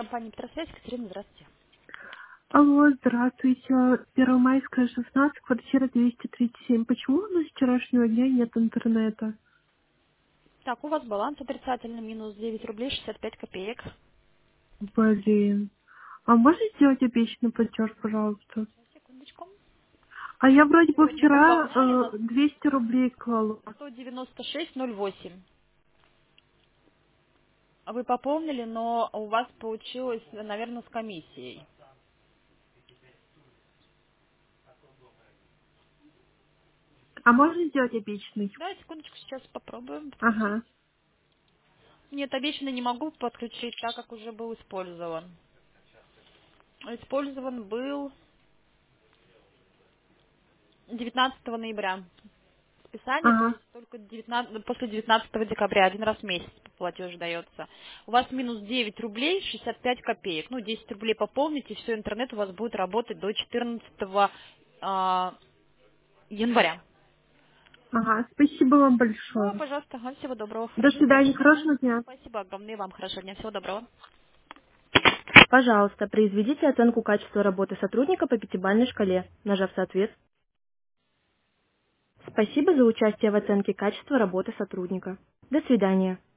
Компания «Петросвязь», Екатерина, здравствуйте. Алло, здравствуйте. Первомайская, 16, квартира 237. Почему у нас с вчерашнего дня нет интернета? Так, у вас баланс отрицательный, минус 9 рублей 65 копеек. Блин. А можно сделать обещанный платеж, пожалуйста? Секундочку. А я вроде бы Сегодня вчера пополняли на 200 рублей клала. 196,08. Вы пополнили, но у вас получилось, наверное, с комиссией. А можно сделать обещанный? Да, секундочку, сейчас попробуем подключить. Ага. Нет, обещанный не могу подключить, так как уже был использован. Использован был 19 ноября. Списание, то Ага. есть только после 19 декабря, один раз в месяц платеж дается. У вас минус 9 рублей 65 копеек. Ну, 10 рублей пополните, и все, интернет у вас будет работать до 14 января. Ага. Спасибо вам Да, большое. пожалуйста, ага, всего доброго, До хорошего дня. свидания. Ага. Хорошего дня. Спасибо огромное вам, хорошего дня, всего доброго. Пожалуйста, произведите оценку качества работы сотрудника по пятибалльной шкале, нажав соответствие. Спасибо за участие в оценке качества работы сотрудника. До свидания.